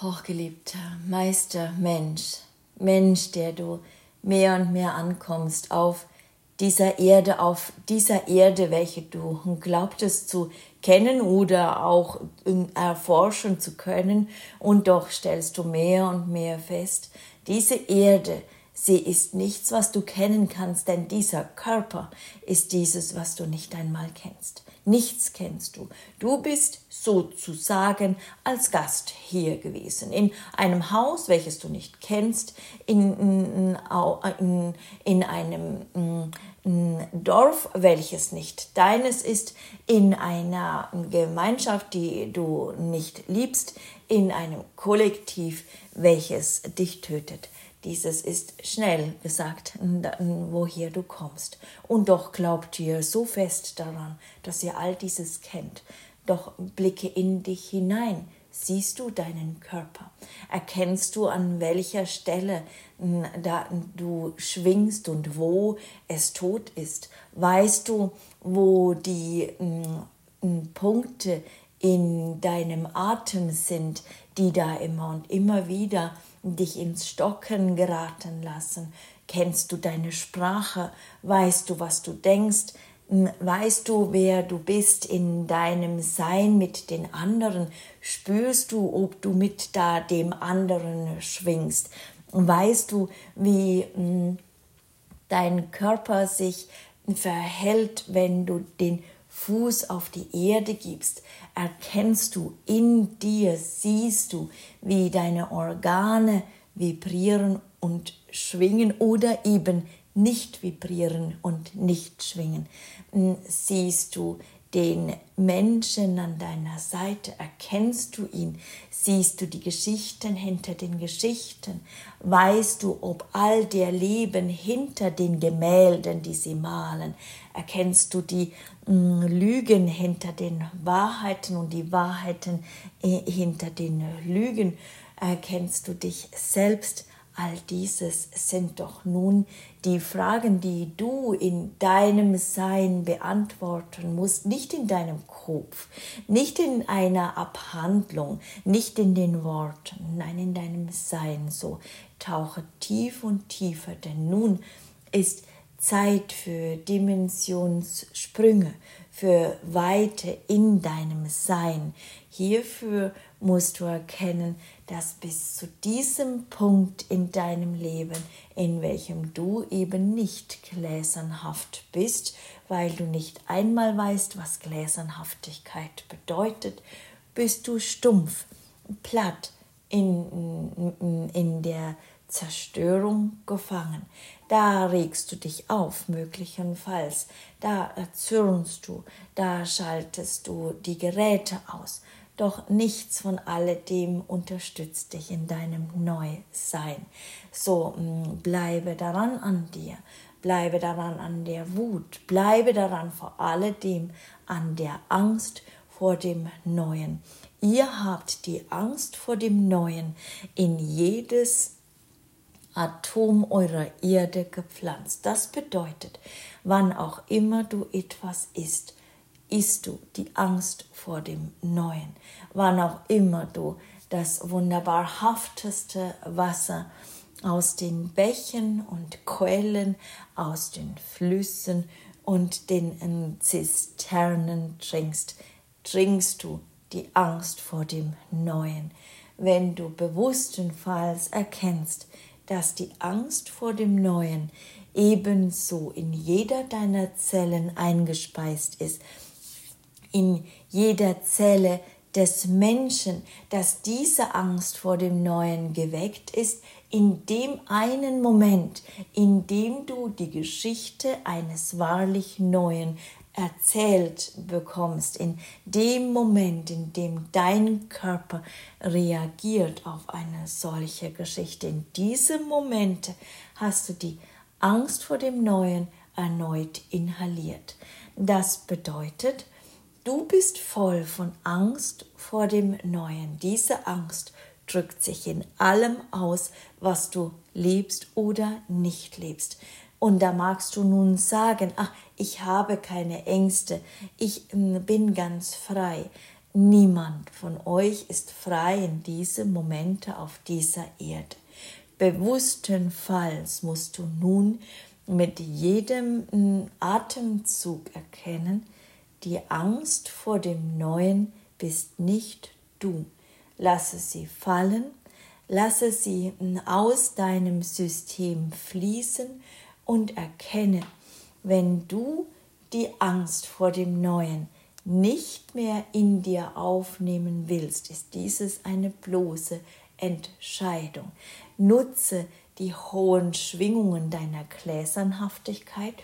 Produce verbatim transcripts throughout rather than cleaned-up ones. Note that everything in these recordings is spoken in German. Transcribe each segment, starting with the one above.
Hochgeliebter Meister, Mensch, Mensch, der du mehr und mehr ankommst auf dieser Erde, auf dieser Erde, welche du glaubtest zu kennen oder auch erforschen zu können, und doch stellst du mehr und mehr fest, diese Erde, sie ist nichts, was du kennen kannst, denn dieser Körper ist dieses, was du nicht einmal kennst. Nichts kennst du. Du bist sozusagen als Gast hier gewesen, in einem Haus, welches du nicht kennst, in, in, in, in einem in Dorf, welches nicht deines ist, in einer Gemeinschaft, die du nicht liebst, in einem Kollektiv, welches dich tötet. Dieses ist schnell gesagt, woher du kommst. Und doch glaubt ihr so fest daran, dass ihr all dieses kennt. Doch blicke in dich hinein. Siehst du deinen Körper? Erkennst du, an welcher Stelle da du schwingst und wo es tot ist? Weißt du, wo die m, Punkte in deinem Atem sind, die da immer und immer wieder dich ins Stocken geraten lassen? Kennst du deine Sprache? Weißt du, was du denkst? Weißt du, wer du bist in deinem Sein mit den anderen? Spürst du, ob du mit da dem anderen schwingst? Weißt du, wie mh, dein Körper sich verhält, wenn du den Fuß auf die Erde gibst? Erkennst du in dir, siehst du, wie deine Organe vibrieren und schwingen oder eben nicht vibrieren und nicht schwingen? Siehst du den Menschen an deiner Seite? Erkennst du ihn? Siehst du die Geschichten hinter den Geschichten? Weißt du, ob all der Leben hinter den Gemälden, die sie malen? Erkennst du die mh, Lügen hinter den Wahrheiten und die Wahrheiten äh, hinter den Lügen? Erkennst du dich selbst? All dieses sind doch nun die Fragen, die du in deinem Sein beantworten musst, nicht in deinem Kopf, nicht in einer Abhandlung, nicht in den Worten, nein, in deinem Sein. So tauche tief und tiefer, denn nun ist Zeit für Dimensionssprünge, für Weite in deinem Sein. Hierfür musst du erkennen, dass bis zu diesem Punkt in deinem Leben, in welchem du eben nicht gläsernhaft bist, weil du nicht einmal weißt, was Gläsernhaftigkeit bedeutet, bist du stumpf, platt, in, in, in der Zerstörung gefangen. Da regst du dich auf, möglicherweise, da erzürnst du, da schaltest du die Geräte aus. Doch nichts von alledem unterstützt dich in deinem Neusein. So bleibe daran an dir, bleibe daran an der Wut, bleibe daran vor alledem an der Angst vor dem Neuen. Ihr habt die Angst vor dem Neuen in jedes Atom eurer Erde gepflanzt. Das bedeutet, wann auch immer du etwas isst, isst du die Angst vor dem Neuen. Wann auch immer du das wunderbarhafteste Wasser aus den Bächen und Quellen, aus den Flüssen und den Zisternen trinkst, trinkst du die Angst vor dem Neuen. Wenn du bewusstenfalls erkennst, dass die Angst vor dem Neuen ebenso in jeder deiner Zellen eingespeist ist, in jeder Zelle des Menschen, dass diese Angst vor dem Neuen geweckt ist, in dem einen Moment, in dem du die Geschichte eines wahrlich Neuen erzählt bekommst, in dem Moment, in dem dein Körper reagiert auf eine solche Geschichte. In diesem Moment hast du die Angst vor dem Neuen erneut inhaliert. Das bedeutet, du bist voll von Angst vor dem Neuen. Diese Angst drückt sich in allem aus, was du liebst oder nicht liebst. Und da magst du nun sagen, ach, ich habe keine Ängste, ich bin ganz frei. Niemand von euch ist frei in diese Momente auf dieser Erde. Bewusstenfalls musst du nun mit jedem Atemzug erkennen, die Angst vor dem Neuen bist nicht du. Lasse sie fallen, lasse sie aus deinem System fließen und erkenne, wenn du die Angst vor dem Neuen nicht mehr in dir aufnehmen willst, ist dieses eine bloße Entscheidung. Nutze die hohen Schwingungen deiner Gläsernhaftigkeit,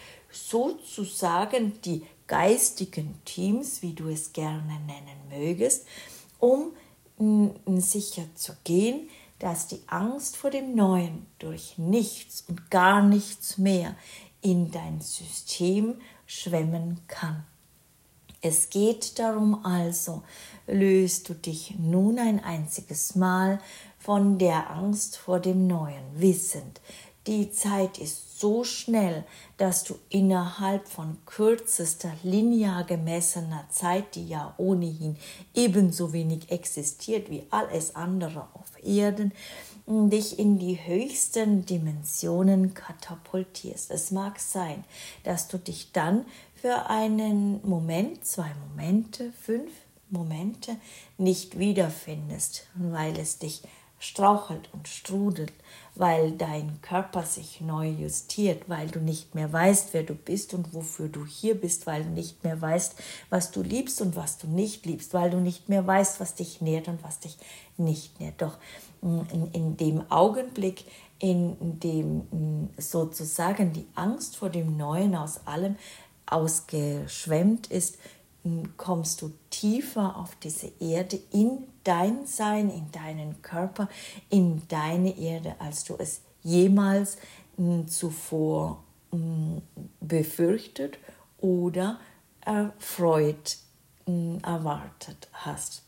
sozusagen die geistigen Teams, wie du es gerne nennen mögest, um sicher zu gehen, dass die Angst vor dem Neuen durch nichts und gar nichts mehr in dein System schwemmen kann. Es geht darum also, löst du dich nun ein einziges Mal von der Angst vor dem Neuen, wissend, die Zeit ist so schnell, dass du innerhalb von kürzester linear gemessener Zeit, die ja ohnehin ebenso wenig existiert wie alles andere auf Erden, dich in die höchsten Dimensionen katapultierst. Es mag sein, dass du dich dann für einen Moment, zwei Momente, fünf Momente nicht wiederfindest, weil es dich strauchelt und strudelt, weil dein Körper sich neu justiert, weil du nicht mehr weißt, wer du bist und wofür du hier bist, weil du nicht mehr weißt, was du liebst und was du nicht liebst, weil du nicht mehr weißt, was dich nährt und was dich nicht nährt. Doch in, in dem Augenblick, in dem sozusagen die Angst vor dem Neuen aus allem ausgeschwemmt ist, kommst du tiefer auf diese Erde, in dein Sein, in deinen Körper, in deine Erde, als du es jemals mh, zuvor mh, befürchtet oder erfreut mh, erwartet hast.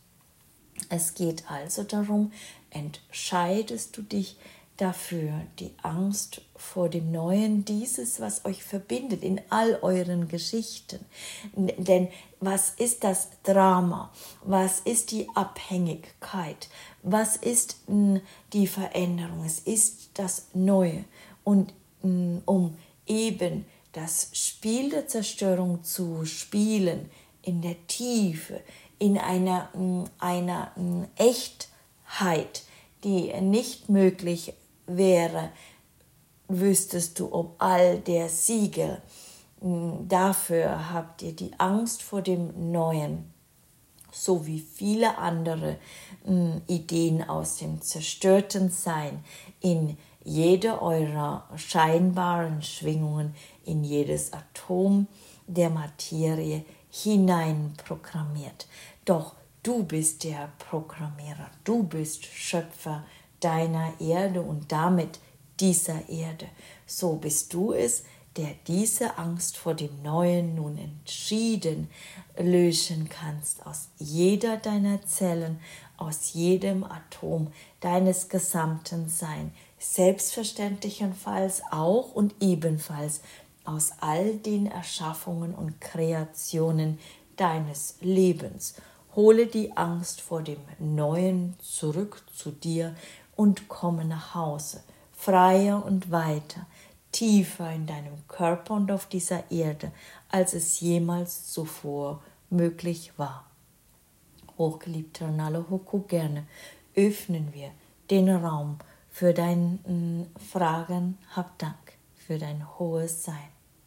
Es geht also darum, entscheidest du dich dafür, die Angst vor dem Neuen, dieses, was euch verbindet in all euren Geschichten. Denn was ist das Drama? Was ist die Abhängigkeit? Was ist die Veränderung? Es ist das Neue. Und um eben das Spiel der Zerstörung zu spielen, in der Tiefe, in einer, einer Echtheit, die nicht möglich wäre, wüsstest du, ob all der Siegel. Dafür habt ihr die Angst vor dem Neuen, so wie viele andere Ideen aus dem zerstörten Sein in jede eurer scheinbaren Schwingungen, in jedes Atom der Materie hineinprogrammiert. Doch du bist der Programmierer, du bist Schöpfer deiner Erde und damit dieser Erde. So bist du es, der diese Angst vor dem Neuen nun entschieden löschen kannst aus jeder deiner Zellen, aus jedem Atom deines gesamten Seins, selbstverständlichenfalls auch und ebenfalls aus all den Erschaffungen und Kreationen deines Lebens. Hole die Angst vor dem Neuen zurück zu dir und komme nach Hause, freier und weiter, tiefer in deinem Körper und auf dieser Erde, als es jemals zuvor möglich war. Hochgeliebter Nalohoku, gerne öffnen wir den Raum für dein Fragen. Hab Dank für dein hohes Sein.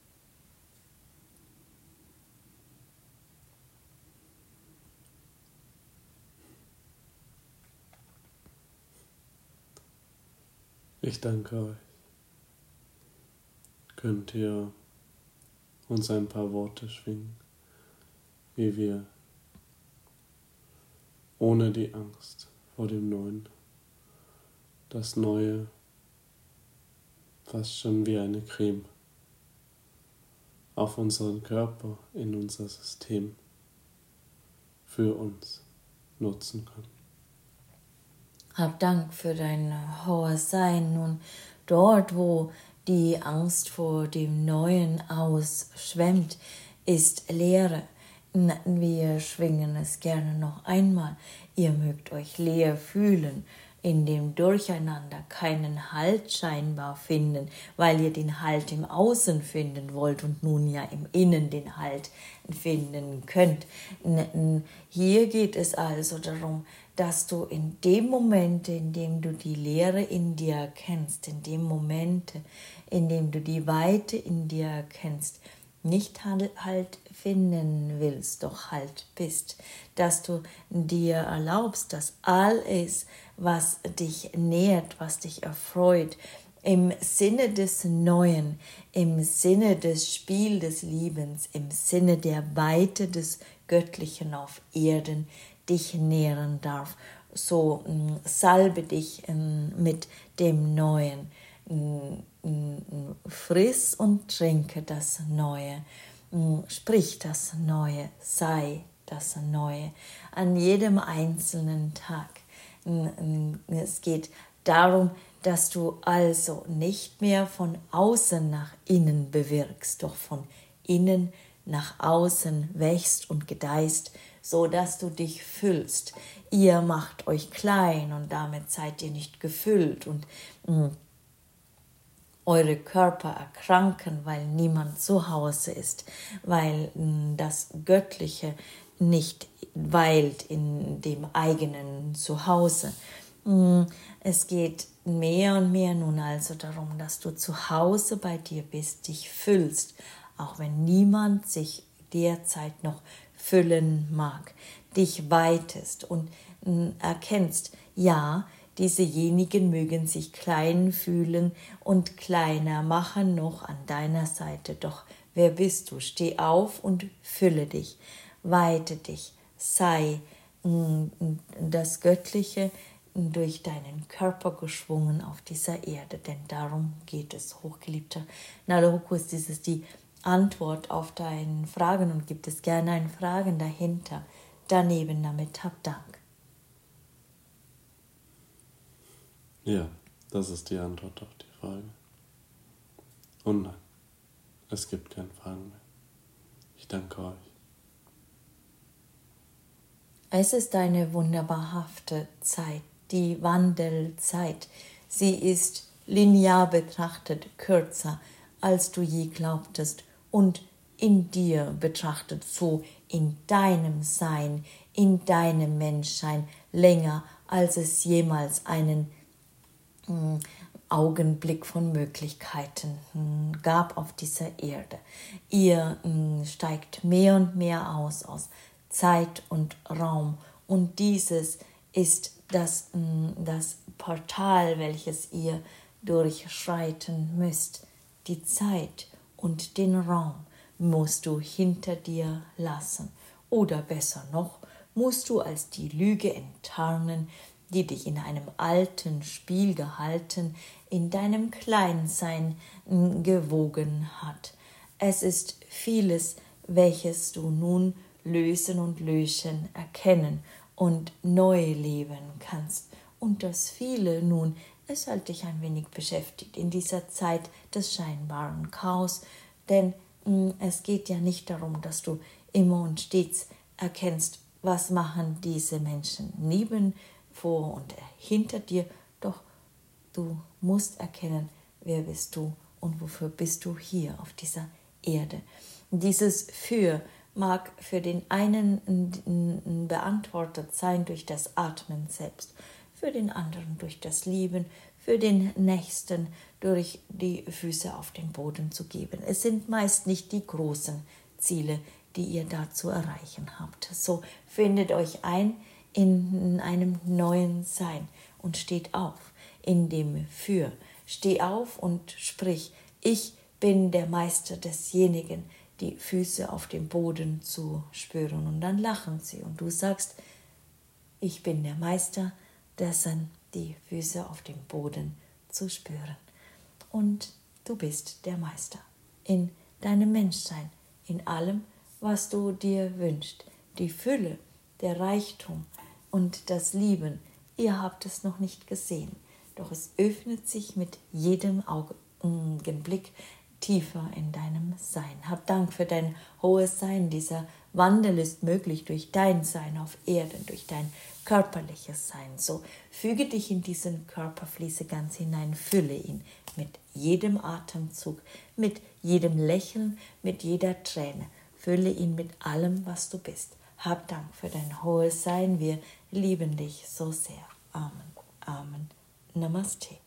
Ich danke euch. Könnt ihr uns ein paar Worte schwingen, wie wir ohne die Angst vor dem Neuen, das Neue fast schon wie eine Creme auf unseren Körper, in unser System für uns nutzen können. Hab Dank für dein hohes Sein. Nun, dort, wo die Angst vor dem Neuen ausschwemmt, ist Leere, Wir schwingen es gerne noch einmal. Ihr mögt euch leer fühlen, in dem Durcheinander keinen Halt scheinbar finden, weil ihr den Halt im Außen finden wollt und nun ja im Innen den Halt finden könnt. Hier geht es also darum, dass du in dem Moment, in dem du die Leere in dir erkennst, in dem Moment, in dem du die Weite in dir erkennst, nicht Halt finden willst, doch Halt bist, dass du dir erlaubst, dass alles, was dich nährt, was dich erfreut, im Sinne des Neuen, im Sinne des Spiel des Liebens, im Sinne der Weite des Göttlichen auf Erden dich nähren darf. So mh, salbe dich mh, mit dem Neuen. Friss und trinke das Neue, sprich das Neue, sei das Neue an jedem einzelnen Tag. Es geht darum, dass du also nicht mehr von außen nach innen bewirkst, doch von innen nach außen wächst und gedeihst, so dass du dich füllst. Ihr macht euch klein und damit seid ihr nicht gefüllt und mh, eure Körper erkranken, weil niemand zu Hause ist, weil mh, das Göttliche nicht weilt in dem eigenen Zuhause. Mh, es geht mehr und mehr nun also darum, dass du zu Hause bei dir bist, dich füllst, auch wenn niemand sich derzeit noch füllen mag, dich weitest und mh, erkennst, ja, diesejenigen mögen sich klein fühlen und kleiner machen noch an deiner Seite. Doch wer bist du? Steh auf und fülle dich, weite dich, sei das Göttliche durch deinen Körper geschwungen auf dieser Erde, denn darum geht es, hochgeliebter Nalohukus. Dies ist die Antwort auf deine Fragen und gibt es gerne ein Fragen dahinter. Daneben damit hab Dank. Ja, das ist die Antwort auf die Frage. Und nein, es gibt keine Fragen mehr. Ich danke euch. Es ist eine wunderbarhafte Zeit, die Wandelzeit. Sie ist linear betrachtet kürzer, als du je glaubtest, und in dir betrachtet so in deinem Sein, in deinem Menschsein länger, als es jemals einen Augenblick von Möglichkeiten gab auf dieser Erde. Ihr steigt mehr und mehr aus aus Zeit und Raum und dieses ist das, das Portal, welches ihr durchschreiten müsst. Die Zeit und den Raum musst du hinter dir lassen oder besser noch, musst du als die Lüge enttarnen, die dich in einem alten Spiel gehalten, in deinem Kleinsein gewogen hat. Es ist vieles, welches du nun lösen und löschen, erkennen und neu leben kannst. Und das viele nun, es hat dich ein wenig beschäftigt in dieser Zeit des scheinbaren Chaos, denn mh, es geht ja nicht darum, dass du immer und stets erkennst, was machen diese Menschen neben, vor und hinter dir, doch du musst erkennen, wer bist du und wofür bist du hier auf dieser Erde. Dieses Für mag für den einen beantwortet sein durch das Atmen selbst, für den anderen durch das Lieben, für den Nächsten durch die Füße auf den Boden zu geben. Es sind meist nicht die großen Ziele, die ihr da zu erreichen habt. So findet euch ein in einem neuen Sein und steht auf in dem Für. Steh auf und sprich, ich bin der Meister desjenigen, die Füße auf dem Boden zu spüren. Und dann lachen sie und du sagst, ich bin der Meister dessen, die Füße auf dem Boden zu spüren. Und du bist der Meister in deinem Menschsein, in allem, was du dir wünschst. Die Fülle, der Reichtum und das Lieben, ihr habt es noch nicht gesehen, doch es öffnet sich mit jedem Augenblick tiefer in deinem Sein. Hab Dank für dein hohes Sein. Dieser Wandel ist möglich durch dein Sein auf Erden, durch dein körperliches Sein. So füge dich in diesen Körper, fließe ganz hinein, fülle ihn mit jedem Atemzug, mit jedem Lächeln, mit jeder Träne. Fülle ihn mit allem, was du bist. Hab Dank für dein hohes Sein. Wir lieben dich so sehr. Amen. Amen. Namaste.